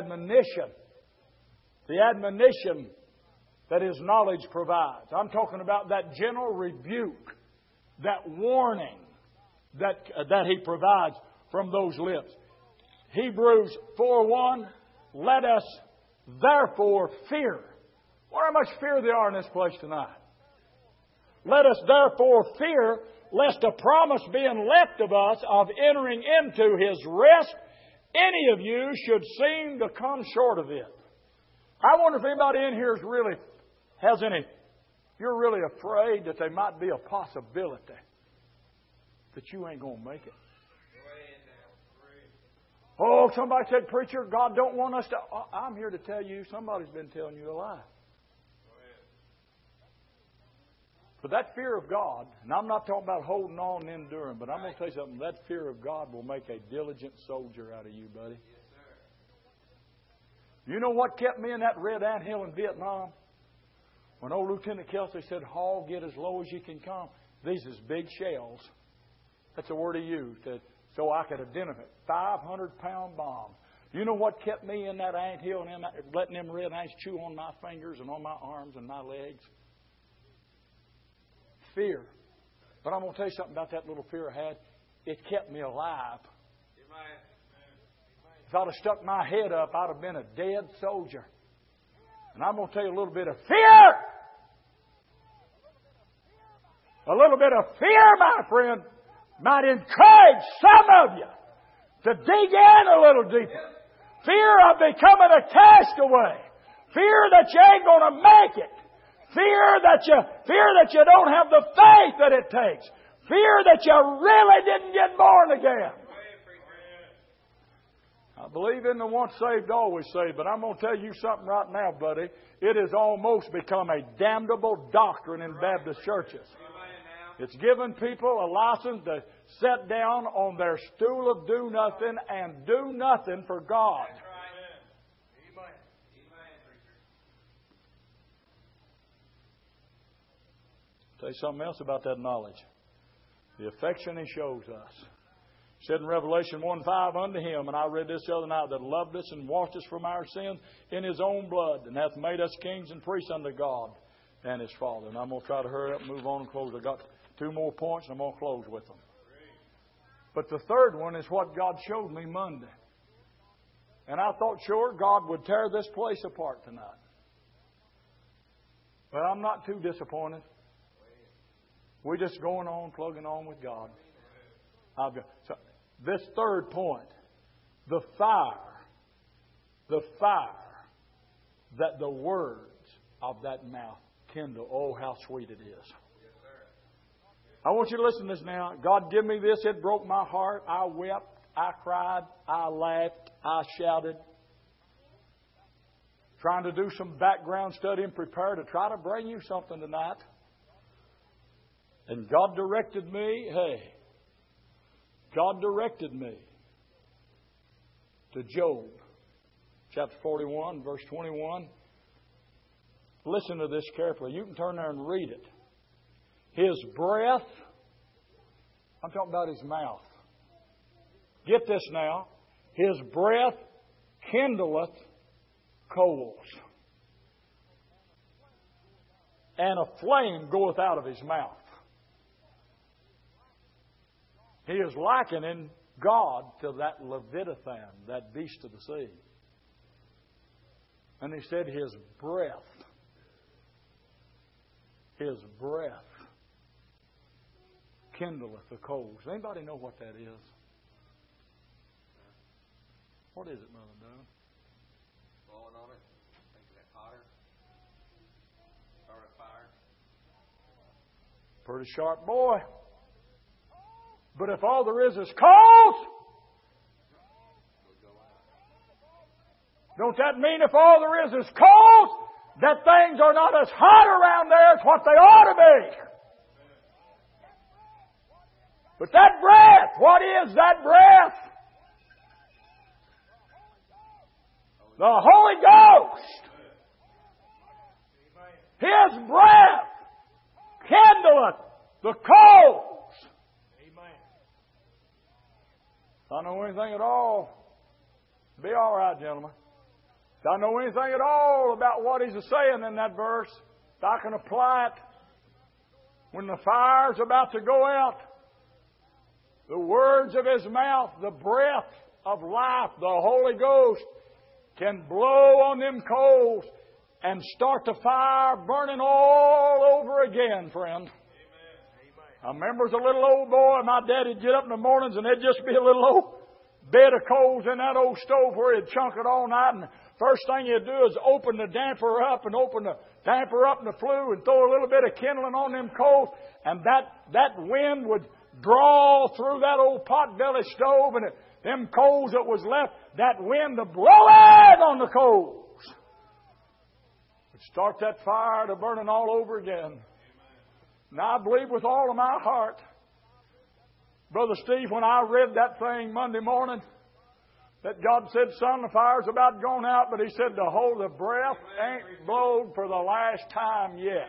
admonition that His knowledge provides. I'm talking about that gentle rebuke, that warning that He provides from those lips. Hebrews 4:1, let us therefore fear. I wonder how much fear there are in this place tonight. Let us therefore fear, lest a promise being left of us of entering into His rest, any of you should seem to come short of it. I wonder if anybody in here you're really afraid that there might be a possibility that you ain't going to make it. Oh, somebody said, preacher, God don't want us to. I'm here to tell you, somebody's been telling you a lie. But that fear of God, and I'm not talking about holding on and enduring, but I'm going to tell you something. That fear of God will make a diligent soldier out of you, buddy. You know what kept me in that red anthill in Vietnam? When old Lieutenant Kelsey said, Hall, get as low as you can come. These is big shells. That's the word he used so I could identify it. 500-pound bomb. You know what kept me in that anthill and letting them red ants chew on my fingers and on my arms and my legs? Fear. But I'm going to tell you something about that little fear I had. It kept me alive. If I'd have stuck my head up, I'd have been a dead soldier. And I'm going to tell you a little bit of fear. A little bit of fear, my friend, might encourage some of you to dig in a little deeper. Fear of becoming a castaway. Fear that you ain't going to make it. Fear that you don't have the faith that it takes. Fear that you really didn't get born again. I believe in the once saved, always saved. But I'm going to tell you something right now, buddy. It has almost become a damnable doctrine in Baptist churches. It's given people a license to sit down on their stool of do nothing and do nothing for God. Say something else about that knowledge. The affection He shows us. He said in Revelation 1:5, unto Him, and I read this the other night, that loved us and washed us from our sins in His own blood, and hath made us kings and priests unto God and His Father. And I'm going to try to hurry up and move on and close. I've got 2 more points, and I'm going to close with them. But the third one is what God showed me Monday. And I thought, sure, God would tear this place apart tonight. But I'm not too disappointed. We're just going on, plugging on with God. So this third point, the fire that the words of that mouth kindle. Oh, how sweet it is. I want you to listen to this now. God give me this. It broke my heart. I wept. I cried. I laughed. I shouted. Trying to do some background study and prepare to try to bring you something tonight. And God directed me, God directed me to Job, chapter 41, verse 21. Listen to this carefully. You can turn there and read it. His breath, I'm talking about His mouth. Get this now. His breath kindleth coals, and a flame goeth out of His mouth. He is likening God to that Leviathan, that beast of the sea. And He said His breath kindleth the coals. Does anybody know what that is? What is it, Mother Dunn? Blowing on it, making it hotter. Start a fire. Pretty sharp boy. But if all there is coals, don't that mean if all there is coals, that things are not as hot around there as what they ought to be? But that breath, what is that breath? The Holy Ghost. His breath kindleth the coals. If I know anything at all, be all right, gentlemen. If I know anything at all about what He's saying in that verse, if I can apply it when the fire's about to go out, the words of His mouth, the breath of life, the Holy Ghost, can blow on them coals and start the fire burning all over again, friend. I remember as a little old boy, my dad would get up in the mornings and there'd just be a little old bed of coals in that old stove where he'd chunk it all night. And first thing he'd do is open the damper up and open the damper up in the flue and throw a little bit of kindling on them coals. And that wind would draw through that old potbelly stove, and them coals that was left, that wind to blow in on the coals. Would start that fire to burning all over again. Now I believe with all of my heart, Brother Steve, when I read that thing Monday morning, that God said, son, the fire's about gone out, but He said the whole breath ain't blowed for the last time yet.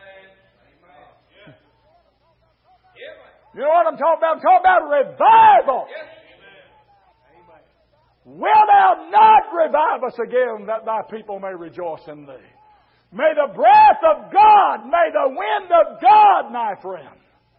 You know what I'm talking about? I'm talking about revival. Will Thou not revive us again, that Thy people may rejoice in Thee? May the breath of God, may the wind of God, my friend,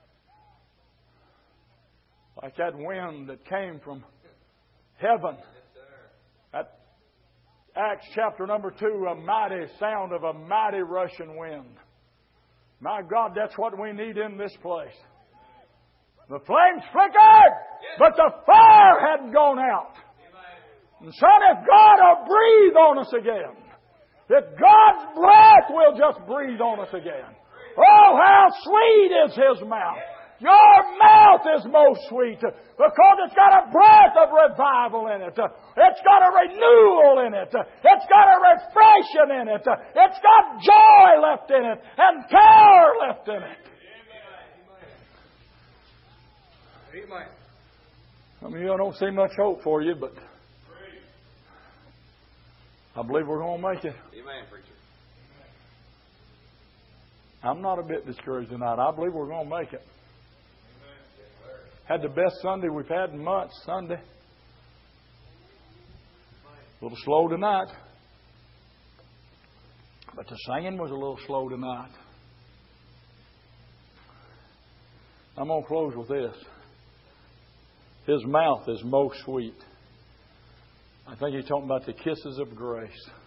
like that wind that came from heaven. That Acts chapter number 2, a mighty sound of a mighty rushing wind. My God, that's what we need in this place. The flames flickered, but the fire hadn't gone out. And son, if God will breathe on us again, if God's breath will just breathe on us again. Oh, how sweet is His mouth. Your mouth is most sweet because it's got a breath of revival in it. It's got a renewal in it. It's got a refreshing in it. It's got joy left in it and power left in it. Amen. I mean, I don't see much hope for you, but I believe we're going to make it. Amen, preacher. I'm not a bit discouraged tonight. I believe we're going to make it. Had the best Sunday we've had in months, Sunday. A little slow tonight. But the singing was a little slow tonight. I'm going to close with this. His mouth is most sweet. I think He's talking about the kisses of grace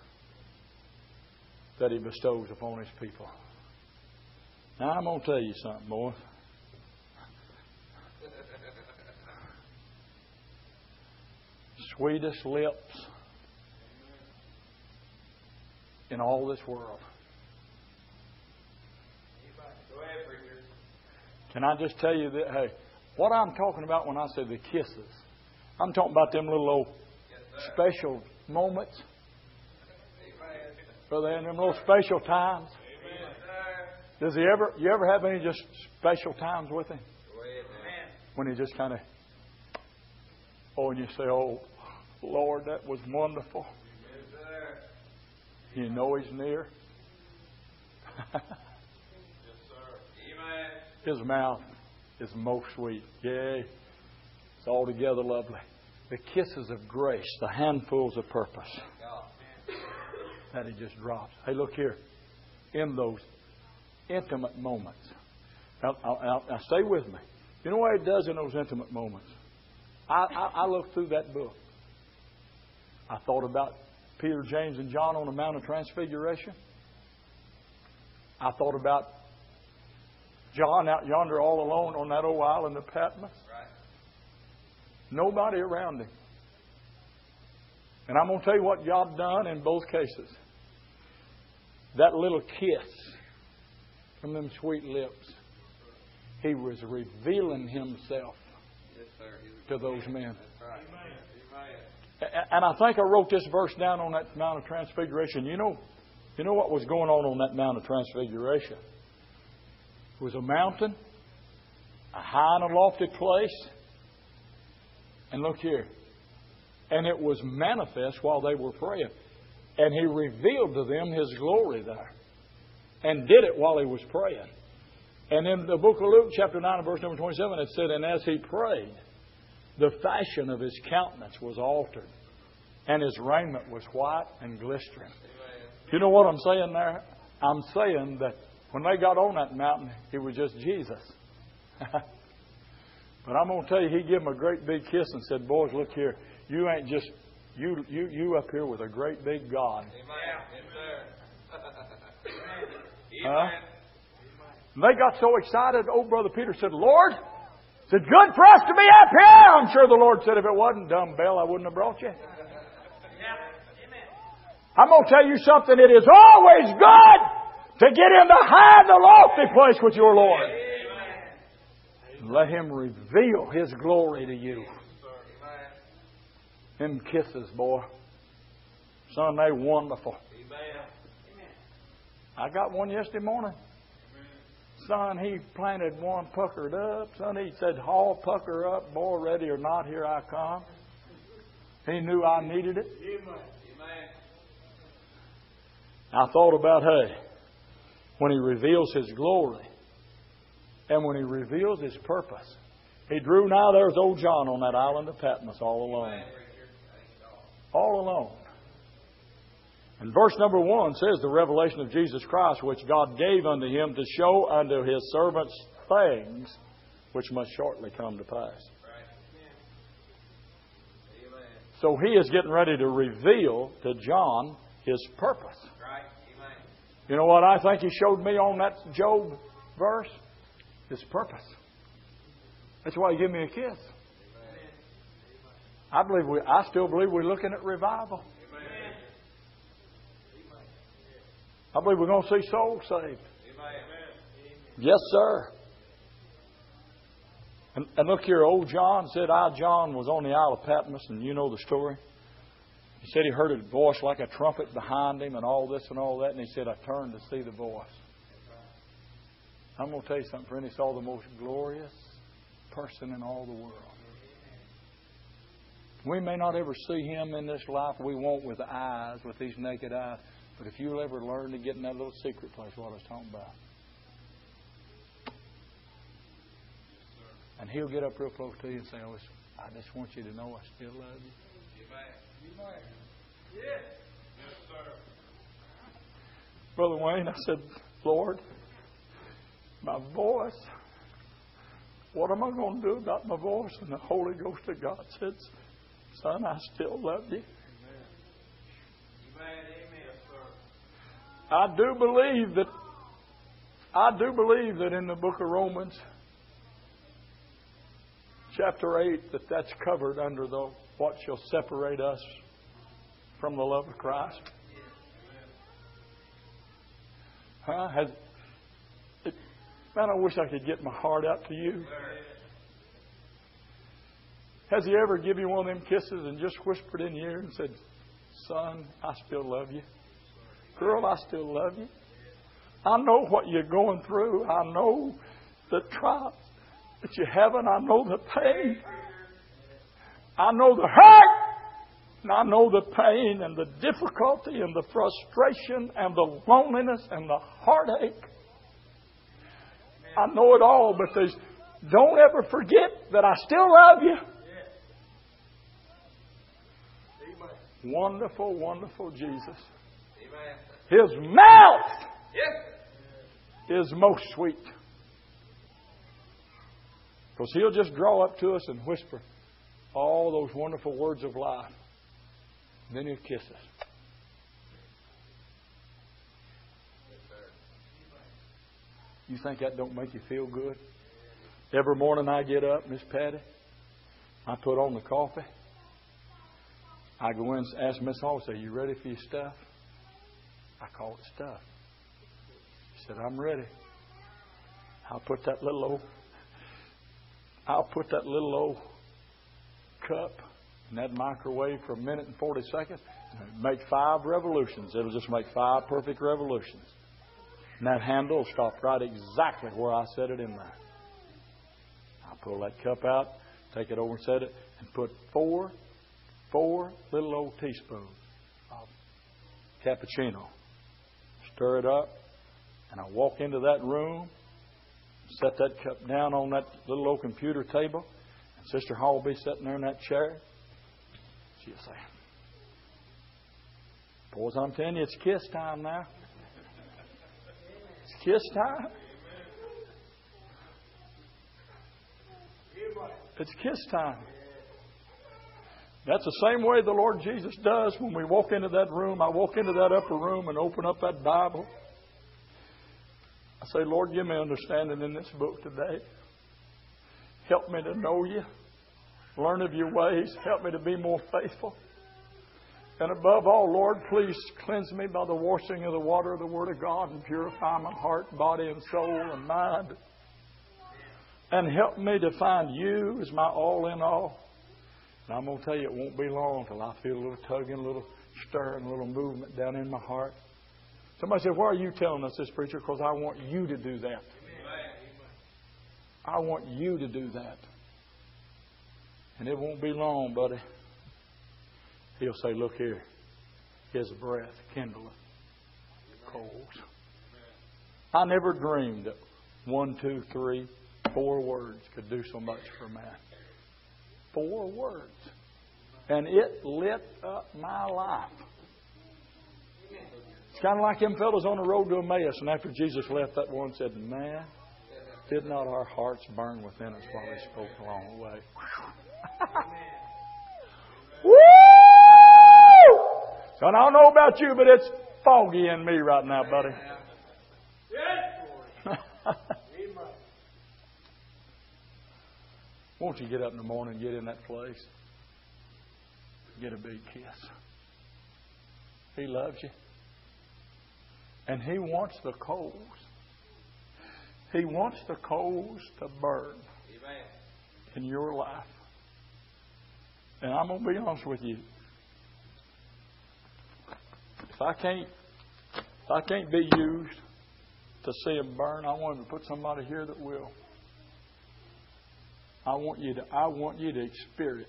that He bestows upon His people. Now I'm going to tell you something, boys. Sweetest lips in all this world. Go ahead, preacher. Can I just tell you that, hey, what I'm talking about when I say the kisses, I'm talking about them little old special moments. Brother, and them little special times. Does you ever have any just special times with Him? When He just kind of, and you say, oh, Lord, that was wonderful. You know He's near. His mouth is most sweet. Yea, it's altogether lovely. The kisses of grace, the handfuls of purpose that He just drops. Hey, look here. In those intimate moments. Now, stay with me. You know what He does in those intimate moments? I looked through that book. I thought about Peter, James, and John on the Mount of Transfiguration. I thought about John out yonder all alone on that old island of Patmos. Right. Nobody around him. And I'm going to tell you what God done in both cases. That little kiss from them sweet lips. He was revealing Himself to those men. And I think I wrote this verse down on that Mount of Transfiguration. You know what was going on that Mount of Transfiguration? It was a mountain, a high and a lofty place. And look here. And it was manifest while they were praying. And He revealed to them His glory there. And did it while He was praying. And in the book of Luke, chapter 9, verse number 27, it said, and as He prayed, the fashion of His countenance was altered. And His raiment was white and glistering. You know what I'm saying there? I'm saying that when they got on that mountain, it was just Jesus. But I'm going to tell you, He gave them a great big kiss and said, boys, look here. You ain't just, you up here with a great big God. Huh? And they got so excited, old Brother Peter said, Lord, it's good for us to be up here. I'm sure the Lord said, if it wasn't, dumbbell, I wouldn't have brought you. I'm going to tell you something. It is always good to get in the high and the lofty place with your Lord. And let Him reveal His glory to you. Them kisses, boy. Son, they wonderful. I got one yesterday morning. Son, he planted one puckered up. Son, he said, haul pucker up. Boy, ready or not, here I come. He knew I needed it. I thought about, hey, when He reveals His glory and when He reveals His purpose. He drew nigh. There's old John on that island of Patmos all alone. All alone. And verse number 1 says the revelation of Jesus Christ, which God gave unto Him to show unto His servants things which must shortly come to pass. So He is getting ready to reveal to John His purpose. You know what I think He showed me on that Job verse? His purpose. That's why He gave me a kiss. I still believe we're looking at revival. I believe we're going to see souls saved. Yes, sir. And look here, old John said, John, was on the Isle of Patmos, and you know the story. He said he heard a voice like a trumpet behind him and all this and all that. And he said, I turned to see the voice. I'm going to tell you something, friend. He saw the most glorious person in all the world. We may not ever see Him in this life. We won't with eyes, with these naked eyes. But if you'll ever learn to get in that little secret place, what I was talking about. And He'll get up real close to you and say, I just want you to know I still love you. Yes, sir. Brother Wayne, I said, Lord, my voice, what am I going to do about my voice? And the Holy Ghost of God said, Son, I still love you. I do believe that in the book of Romans, chapter 8, that's covered under the what shall separate us from the love of Christ. Man, I wish I could get my heart out to you. Has He ever given you one of them kisses and just whispered in your ear and said, son, I still love you. Girl, I still love you. I know what you're going through. I know the trials that you're having. I know the pain. I know the hurt. And I know the pain and the difficulty and the frustration and the loneliness and the heartache. I know it all, but don't ever forget that I still love you. Wonderful, wonderful Jesus. His mouth is most sweet. Because He'll just draw up to us and whisper all those wonderful words of life. And then He'll kiss us. You think that don't make you feel good? Every morning I get up, Miss Patty, I put on the coffee. I go in and ask Miss Hall, say, you ready for your stuff? I call it stuff. She said, I'm ready. I'll put that little old cup in that microwave for 1 minute and 40 seconds. And make 5 revolutions. It'll just make 5 perfect revolutions. And that handle will stop right exactly where I set it in there. I'll pull that cup out, take it over and set it, and put 4 little old teaspoons of cappuccino. Stir it up, and I walk into that room, set that cup down on that little old computer table, and Sister Hall will be sitting there in that chair. She'll say, boys, I'm telling you, it's kiss time now. It's kiss time. It's kiss time. That's the same way the Lord Jesus does when we walk into that room. I walk into that upper room and open up that Bible. I say, Lord, give me understanding in this book today. Help me to know You. Learn of Your ways. Help me to be more faithful. And above all, Lord, please cleanse me by the washing of the water of the Word of God and purify my heart, body, and soul and mind. And help me to find You as my all in all. And I'm going to tell you, it won't be long until I feel a little tugging, a little stirring, a little movement down in my heart. Somebody said, why are you telling us this, preacher? Because I want you to do that. I want you to do that. And it won't be long, buddy. He'll say, look here. His breath kindleth coals. I never dreamed that 1, 2, 3, 4 words could do so much for a man. 4 words. And it lit up my life. It's kind of like them fellows on the road to Emmaus. And after Jesus left, that one said, man, did not our hearts burn within us while He spoke along the way? Woo! So I don't know about you, but it's foggy in me right now, buddy. Won't you get up in the morning and get in that place? Get a big kiss. He loves you. And He wants the coals. He wants the coals to burn in your life. And I'm going to be honest with you. If I can't be used to see them burn, I want to put somebody here that will. I want you to experience.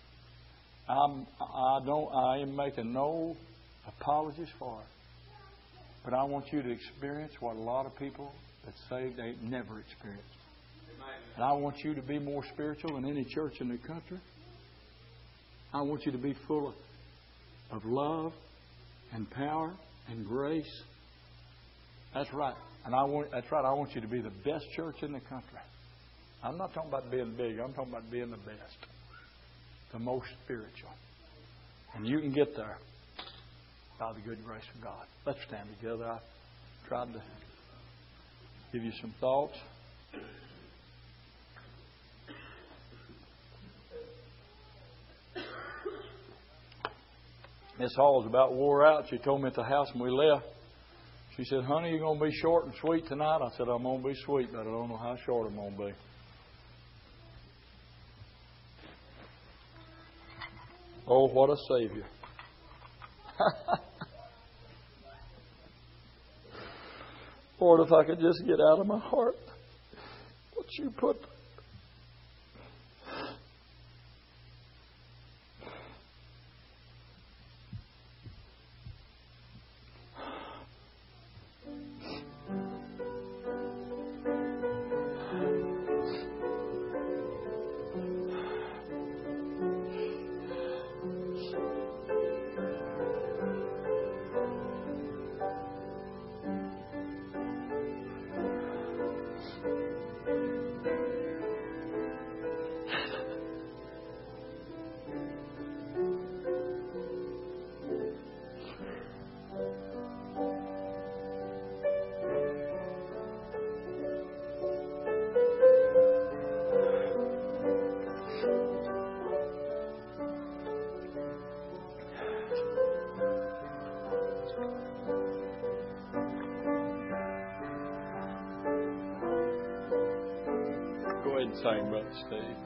I am making no apologies for it. But I want you to experience what a lot of people that say they've never experienced. And I want you to be more spiritual than any church in the country. I want you to be full of love and power and grace. That's right. And I want you to be the best church in the country. I'm not talking about being big. I'm talking about being the best. The most spiritual. And you can get there by the good grace of God. Let's stand together. I tried to give you some thoughts. Miss Hall's about wore out. She told me at the house when we left, She said, honey, you going to be short and sweet tonight? I said, I'm going to be sweet, but I don't know how short I'm going to be. Oh, what a Savior. Lord, if I could just get out of my heart what you put. Go ahead and sing, Brother Steve.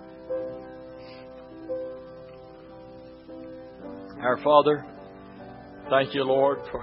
Our Father, thank you, Lord, for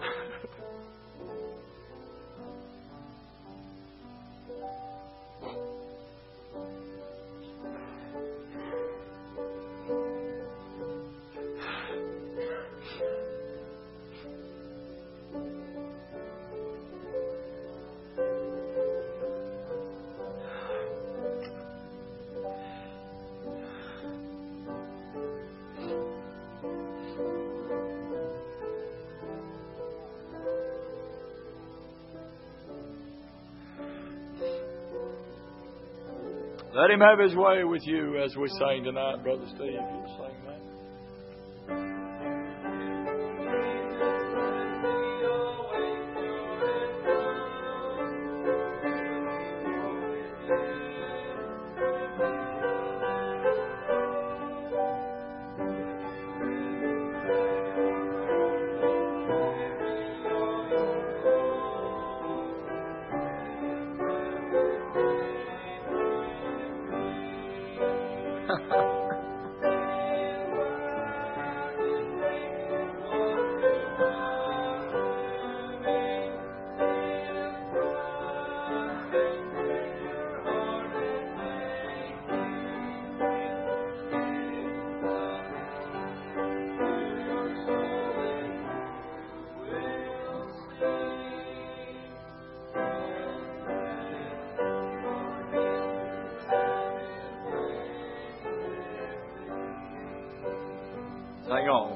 let Him have His way with you as we sing tonight, Brother Steve. You sing that. Hang on.